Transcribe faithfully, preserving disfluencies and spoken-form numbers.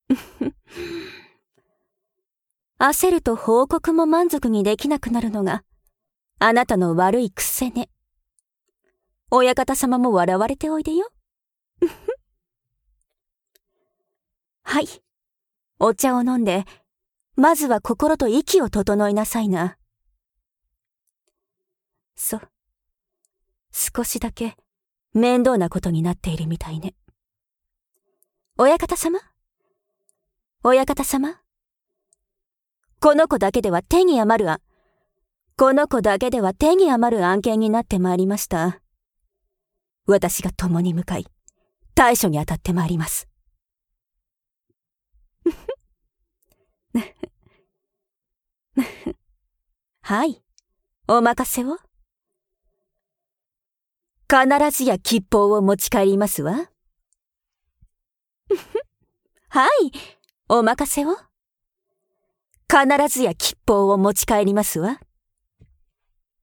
焦ると報告も満足にできなくなるのがあなたの悪い癖ね。親方様も笑われておいでよ。はい、お茶を飲んで、まずは心と息を整いなさいな。そう、少しだけ面倒なことになっているみたいね。親方様親方様この子だけでは手に余るあ、この子だけでは手に余る案件になってまいりました。私が共に向かい、対処に当たってまいります。はい、お任せを。必ずや吉報を持ち帰りますわ。はい、お任せを。必ずや吉報を持ち帰りますわ。